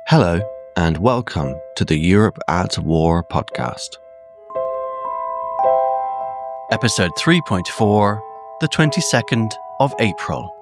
Hello, and welcome to the Europe at War podcast. Episode 3.4, the 22nd of April.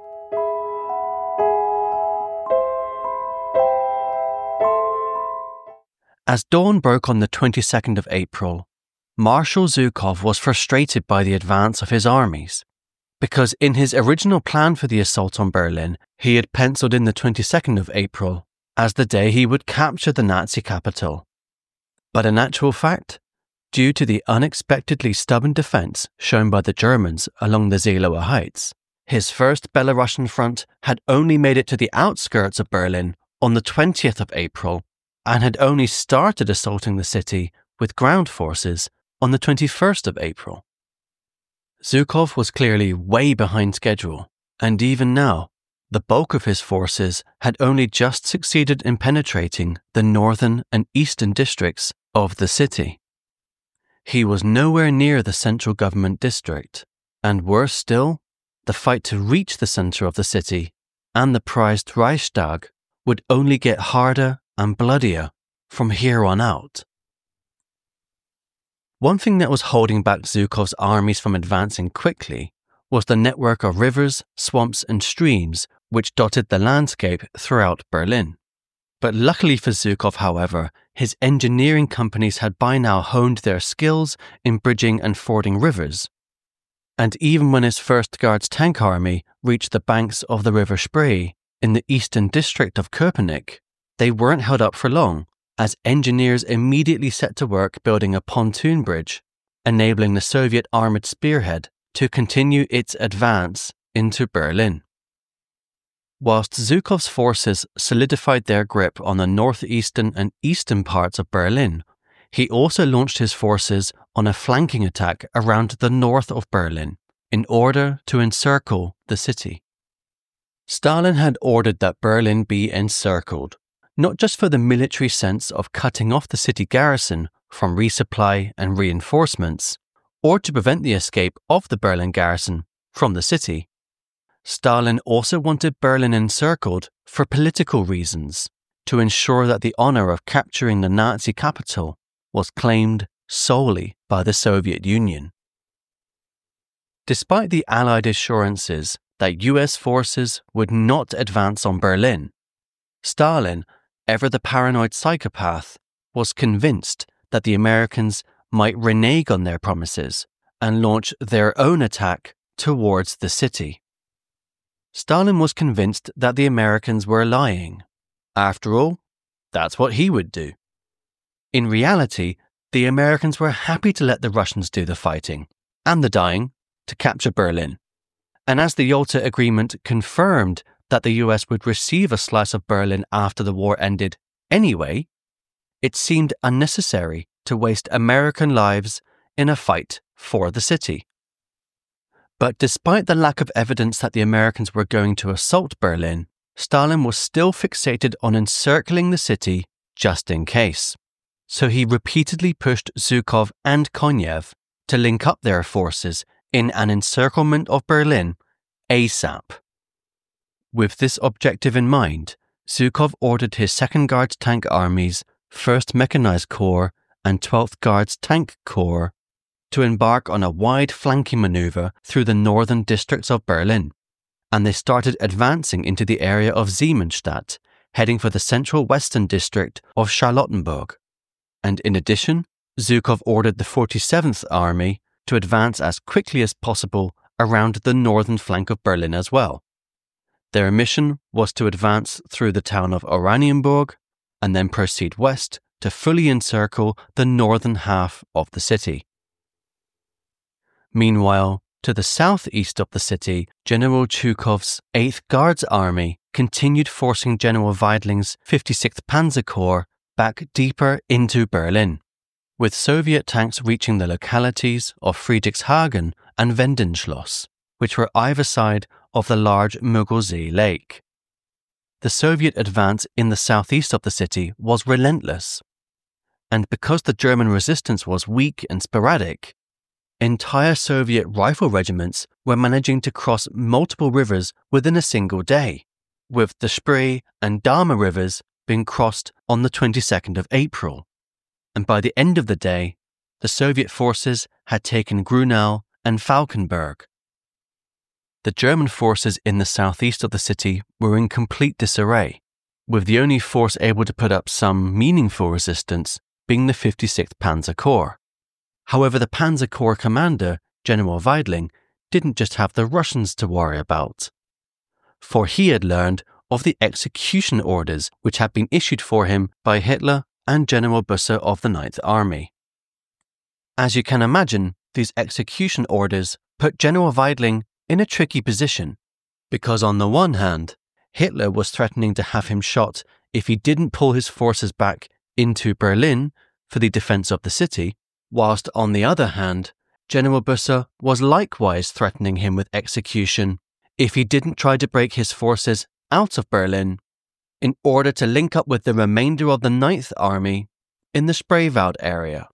As dawn broke on the 22nd of April, Marshal Zhukov was frustrated by the advance of his armies, because in his original plan for the assault on Berlin, he had penciled in the 22nd of April as the day he would capture the Nazi capital. But in actual fact, due to the unexpectedly stubborn defence shown by the Germans along the Zeelower Heights, his first Belarusian front had only made it to the outskirts of Berlin on the 20th of April and had only started assaulting the city with ground forces on the 21st of April. Zhukov was clearly way behind schedule, and even now, the bulk of his forces had only just succeeded in penetrating the northern and eastern districts of the city. He was nowhere near the central government district, and worse still, the fight to reach the centre of the city and the prized Reichstag would only get harder and bloodier from here on out. One thing that was holding back Zhukov's armies from advancing quickly was the network of rivers, swamps and streams which dotted the landscape throughout Berlin. But luckily for Zhukov, however, his engineering companies had by now honed their skills in bridging and fording rivers. And even when his 1st Guards tank army reached the banks of the River Spree in the eastern district of Köpenick, they weren't held up for long, as engineers immediately set to work building a pontoon bridge, enabling the Soviet armoured spearhead to continue its advance into Berlin. Whilst Zhukov's forces solidified their grip on the northeastern and eastern parts of Berlin, he also launched his forces on a flanking attack around the north of Berlin in order to encircle the city. Stalin had ordered that Berlin be encircled, not just for the military sense of cutting off the city garrison from resupply and reinforcements, or to prevent the escape of the Berlin garrison from the city. Stalin also wanted Berlin encircled for political reasons, to ensure that the honour of capturing the Nazi capital was claimed solely by the Soviet Union. Despite the Allied assurances that US forces would not advance on Berlin, Stalin, ever the paranoid psychopath, was convinced that the Americans might renege on their promises and launch their own attack towards the city. Stalin was convinced that the Americans were lying. After all, that's what he would do. In reality, the Americans were happy to let the Russians do the fighting and the dying to capture Berlin. And as the Yalta Agreement confirmed that the US would receive a slice of Berlin after the war ended anyway, it seemed unnecessary to waste American lives in a fight for the city. But despite the lack of evidence that the Americans were going to assault Berlin, Stalin was still fixated on encircling the city just in case. So he repeatedly pushed Zhukov and Konev to link up their forces in an encirclement of Berlin ASAP. With this objective in mind, Zhukov ordered his 2nd Guards tank armies, 1st Mechanized Corps and 12th Guards Tank Corps to embark on a wide flanking manoeuvre through the northern districts of Berlin, and they started advancing into the area of Siemensstadt, heading for the central western district of Charlottenburg. And in addition, Zhukov ordered the 47th Army to advance as quickly as possible around the northern flank of Berlin as well. Their mission was to advance through the town of Oranienburg and then proceed west to fully encircle the northern half of the city. Meanwhile, to the southeast of the city, General Chukov's 8th Guards Army continued forcing General Weidling's 56th Panzer Corps back deeper into Berlin, with Soviet tanks reaching the localities of Friedrichshagen and Wendenschloss, which were either side of the large Müggelsee Lake. The Soviet advance in the southeast of the city was relentless, and because the German resistance was weak and sporadic, entire Soviet rifle regiments were managing to cross multiple rivers within a single day, with the Spree and Dahme rivers been crossed on the 22nd of April, and by the end of the day, the Soviet forces had taken Grunau and Falkenberg. The German forces in the southeast of the city were in complete disarray, with the only force able to put up some meaningful resistance being the 56th Panzer Corps. However, the Panzer Corps commander, General Weidling, didn't just have the Russians to worry about, for he had learned of the execution orders which had been issued for him by Hitler and General Busse of the Ninth Army. As you can imagine, these execution orders put General Weidling in a tricky position, because on the one hand, Hitler was threatening to have him shot if he didn't pull his forces back into Berlin for the defense of the city, whilst on the other hand, General Busse was likewise threatening him with execution if he didn't try to break his forces out of Berlin in order to link up with the remainder of the Ninth Army in the Spreewald area.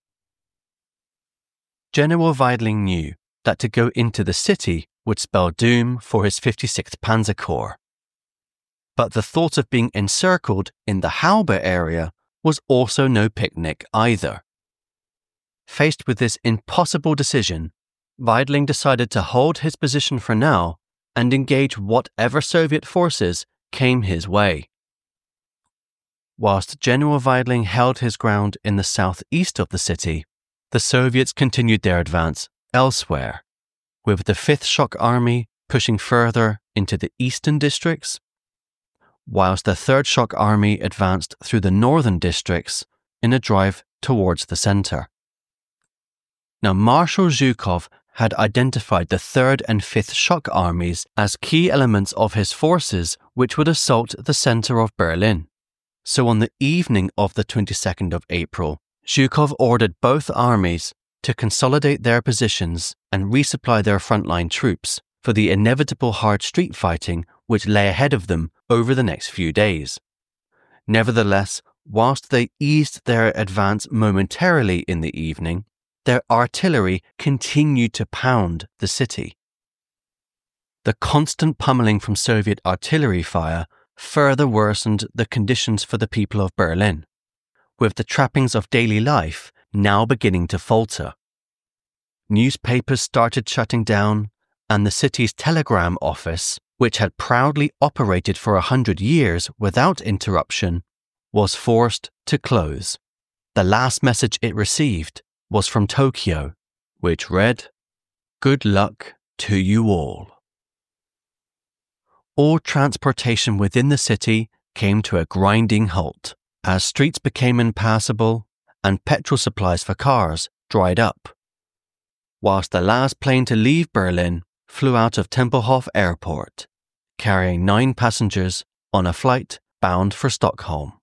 General Weidling knew that to go into the city would spell doom for his 56th Panzer Corps. But the thought of being encircled in the Halbe area was also no picnic either. Faced with this impossible decision, Weidling decided to hold his position for now and engage whatever Soviet forces came his way. Whilst General Weidling held his ground in the southeast of the city, the Soviets continued their advance elsewhere, with the 5th Shock Army pushing further into the eastern districts, whilst the 3rd Shock Army advanced through the northern districts in a drive towards the centre. Now, Marshal Zhukov had identified the 3rd and 5th Shock Armies as key elements of his forces which would assault the centre of Berlin. So on the evening of the 22nd of April, Zhukov ordered both armies to consolidate their positions and resupply their frontline troops for the inevitable hard street fighting which lay ahead of them over the next few days. Nevertheless, whilst they eased their advance momentarily in the evening, their artillery continued to pound the city. The constant pummeling from Soviet artillery fire further worsened the conditions for the people of Berlin, with the trappings of daily life now beginning to falter. Newspapers started shutting down, and the city's telegram office, which had proudly operated for 100 years without interruption, was forced to close. The last message it received was from Tokyo, which read, "Good luck to you all." All transportation within the city came to a grinding halt as streets became impassable and petrol supplies for cars dried up, whilst the last plane to leave Berlin flew out of Tempelhof Airport, carrying 9 passengers on a flight bound for Stockholm.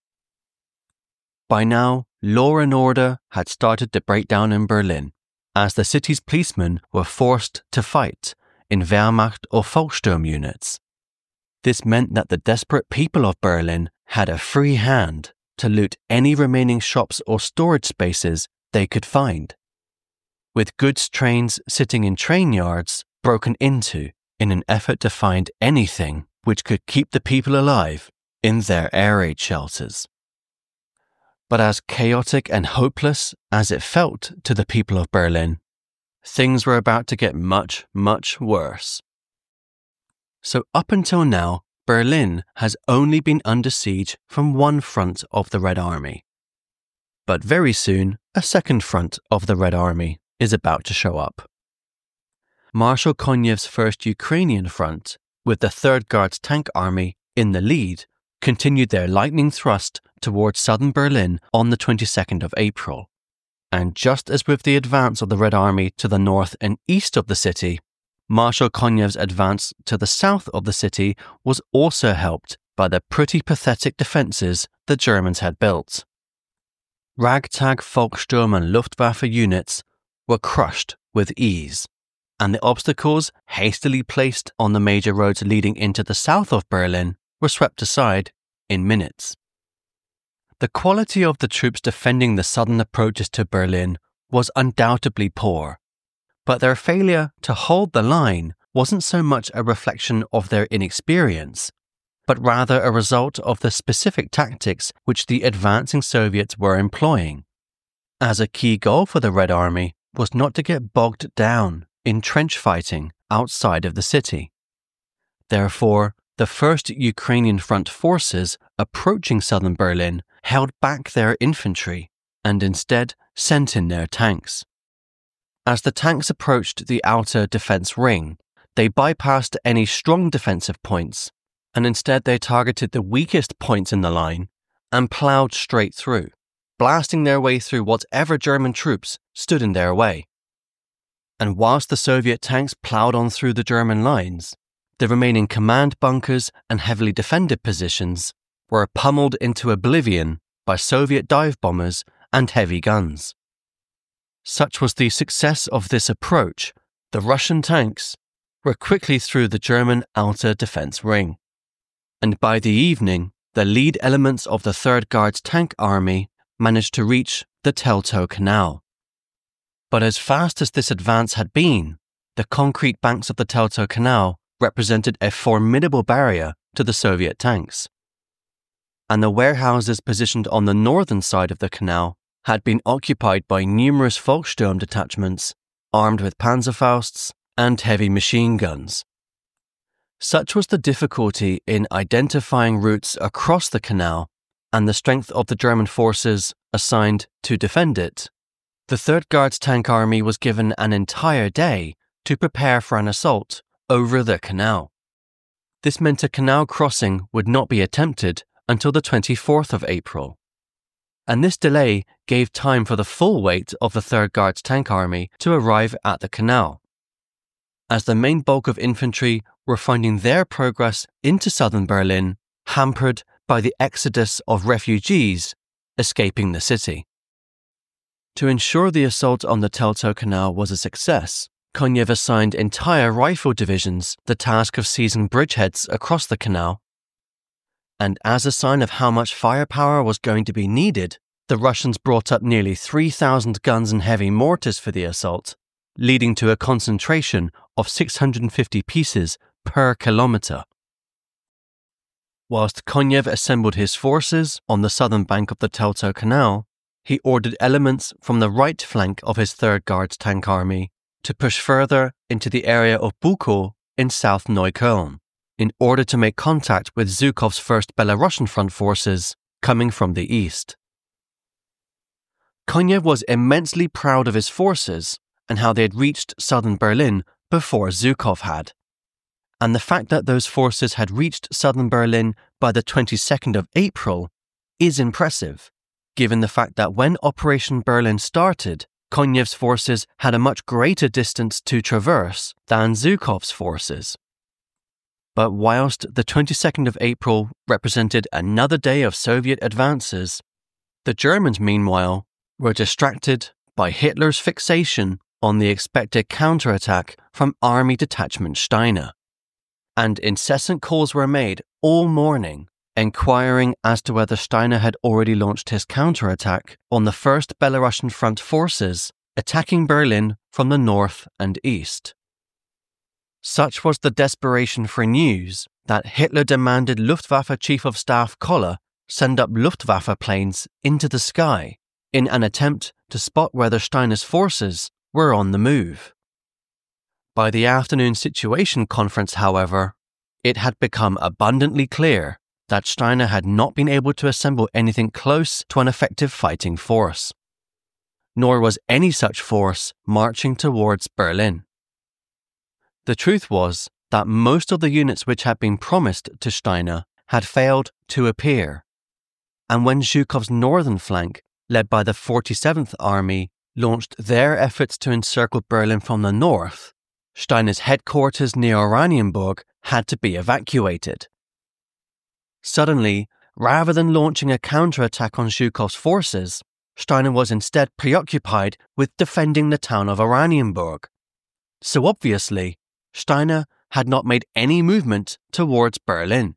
By now, law and order had started to break down in Berlin, as the city's policemen were forced to fight in Wehrmacht or Volkssturm units. This meant that the desperate people of Berlin had a free hand to loot any remaining shops or storage spaces they could find, with goods trains sitting in train yards broken into in an effort to find anything which could keep the people alive in their air raid shelters. But as chaotic and hopeless as it felt to the people of Berlin, things were about to get much, much worse. So up until now, Berlin has only been under siege from one front of the Red Army. But very soon, a second front of the Red Army is about to show up. Marshal Konev's first Ukrainian front, with the 3rd Guards Tank Army in the lead, continued their lightning thrust towards southern Berlin on the 22nd of April. And just as with the advance of the Red Army to the north and east of the city, Marshal Konev's advance to the south of the city was also helped by the pretty pathetic defences the Germans had built. Ragtag Volkssturm and Luftwaffe units were crushed with ease, and the obstacles hastily placed on the major roads leading into the south of Berlin were swept aside in minutes. The quality of the troops defending the southern approaches to Berlin was undoubtedly poor, but their failure to hold the line wasn't so much a reflection of their inexperience but rather a result of the specific tactics which the advancing Soviets were employing. As a key goal for the Red Army was not to get bogged down in trench fighting outside of the city. Therefore, the 1st Ukrainian Front forces approaching southern Berlin held back their infantry and instead sent in their tanks. As the tanks approached the outer defense ring, they bypassed any strong defensive points, and instead they targeted the weakest points in the line and ploughed straight through, blasting their way through whatever German troops stood in their way. And whilst the Soviet tanks ploughed on through the German lines, the remaining command bunkers and heavily defended positions were pummeled into oblivion by Soviet dive bombers and heavy guns. Such was the success of this approach, the Russian tanks were quickly through the German outer defense ring. And by the evening, the lead elements of the 3rd Guards Tank Army managed to reach the Teltow Canal. But as fast as this advance had been, the concrete banks of the Teltow Canal represented a formidable barrier to the Soviet tanks. And the warehouses positioned on the northern side of the canal had been occupied by numerous Volkssturm detachments armed with Panzerfausts and heavy machine guns. Such was the difficulty in identifying routes across the canal and the strength of the German forces assigned to defend it. The 3rd Guards Tank Army was given an entire day to prepare for an assault over the canal. This meant a canal crossing would not be attempted until the 24th of April. And this delay gave time for the full weight of the 3rd Guards Tank Army to arrive at the canal, as the main bulk of infantry were finding their progress into southern Berlin hampered by the exodus of refugees escaping the city. To ensure the assault on the Teltow Canal was a success, Konev assigned entire rifle divisions the task of seizing bridgeheads across the canal. And as a sign of how much firepower was going to be needed, the Russians brought up nearly 3,000 guns and heavy mortars for the assault, leading to a concentration of 650 pieces per kilometre. Whilst Konev assembled his forces on the southern bank of the Teltow Canal, he ordered elements from the right flank of his 3rd Guards Tank Army to push further into the area of Bukow in South Neukölln, in order to make contact with Zhukov's 1st Belarusian Front forces coming from the east. Konev was immensely proud of his forces and how they had reached southern Berlin before Zhukov had. And the fact that those forces had reached southern Berlin by the 22nd of April is impressive, given the fact that when Operation Berlin started, Konev's forces had a much greater distance to traverse than Zhukov's forces. But whilst the 22nd of April represented another day of Soviet advances, the Germans, meanwhile, were distracted by Hitler's fixation on the expected counterattack from Army Detachment Steiner, and incessant calls were made all morning inquiring as to whether Steiner had already launched his counterattack on the 1st Belarusian Front forces attacking Berlin from the north and east. Such was the desperation for news that Hitler demanded Luftwaffe Chief of Staff Koller send up Luftwaffe planes into the sky in an attempt to spot whether Steiner's forces were on the move. By the afternoon situation conference, however, it had become abundantly clear that Steiner had not been able to assemble anything close to an effective fighting force, nor was any such force marching towards Berlin. The truth was that most of the units which had been promised to Steiner had failed to appear, and when Zhukov's northern flank, led by the 47th Army, launched their efforts to encircle Berlin from the north, Steiner's headquarters near Oranienburg had to be evacuated. Suddenly, rather than launching a counterattack on Zhukov's forces, Steiner was instead preoccupied with defending the town of Oranienburg. So obviously, Steiner had not made any movement towards Berlin.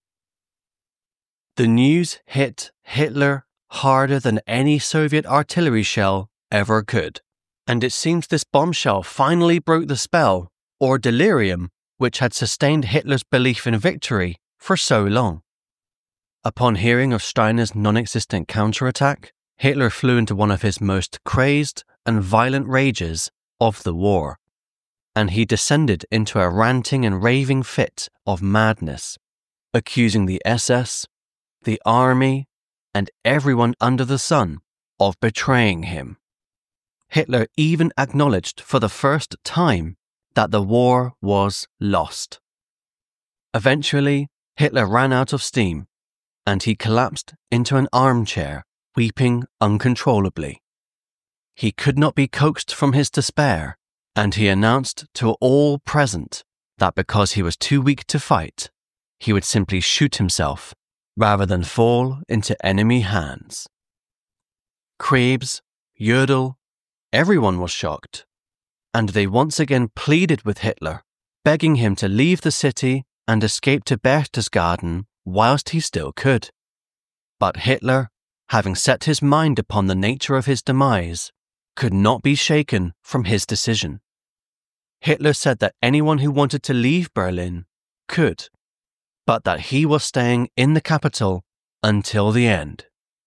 The news hit Hitler harder than any Soviet artillery shell ever could, and it seems this bombshell finally broke the spell, or delirium, which had sustained Hitler's belief in victory for so long. Upon hearing of Steiner's non-existent counterattack, Hitler flew into one of his most crazed and violent rages of the war, and he descended into a ranting and raving fit of madness, accusing the SS, the army, and everyone under the sun of betraying him. Hitler even acknowledged for the first time that the war was lost. Eventually, Hitler ran out of steam, and he collapsed into an armchair, weeping uncontrollably. He could not be coaxed from his despair, and he announced to all present that because he was too weak to fight, he would simply shoot himself rather than fall into enemy hands. Krebs, Jodl, everyone was shocked, and they once again pleaded with Hitler, begging him to leave the city and escape to Berchtesgaden whilst he still could. But Hitler, having set his mind upon the nature of his demise, could not be shaken from his decision. Hitler said that anyone who wanted to leave Berlin could, but that he was staying in the capital until the end.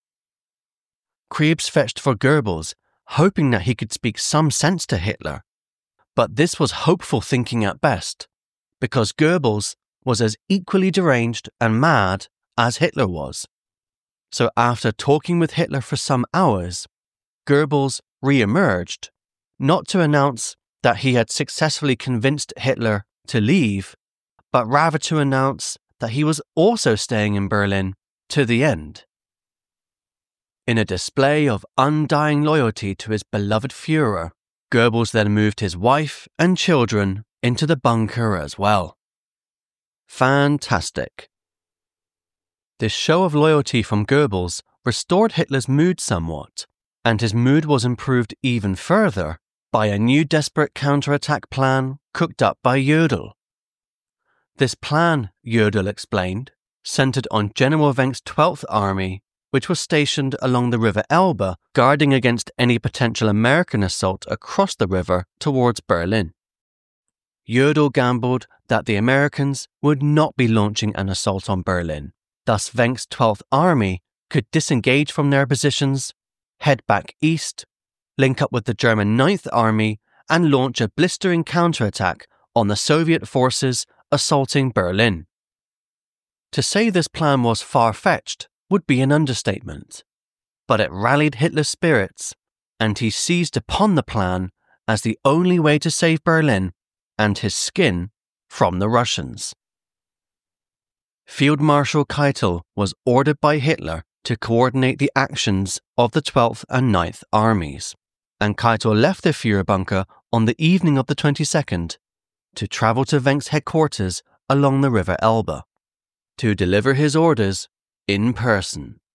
Krebs fetched for Goebbels, hoping that he could speak some sense to Hitler, but this was hopeful thinking at best, because Goebbels was as equally deranged and mad as Hitler was. So after talking with Hitler for some hours, Goebbels re-emerged, not to announce that he had successfully convinced Hitler to leave, but rather to announce that he was also staying in Berlin to the end. In a display of undying loyalty to his beloved Führer, Goebbels then moved his wife and children into the bunker as well. Fantastic. This show of loyalty from Goebbels restored Hitler's mood somewhat, and his mood was improved even further by a new desperate counterattack plan cooked up by Jodl. This plan, Jodl explained, centered on General Wenck's 12th Army, which was stationed along the River Elbe, guarding against any potential American assault across the river towards Berlin. Jodl gambled that the Americans would not be launching an assault on Berlin, thus Wenck's 12th Army could disengage from their positions, head back east, link up with the German 9th Army, and launch a blistering counterattack on the Soviet forces assaulting Berlin. To say this plan was far-fetched would be an understatement, but it rallied Hitler's spirits, and he seized upon the plan as the only way to save Berlin and his skin from the Russians. Field Marshal Keitel was ordered by Hitler to coordinate the actions of the 12th and 9th Armies, and Keitel left the Führerbunker on the evening of the 22nd to travel to Wenck's headquarters along the River Elbe, to deliver his orders in person.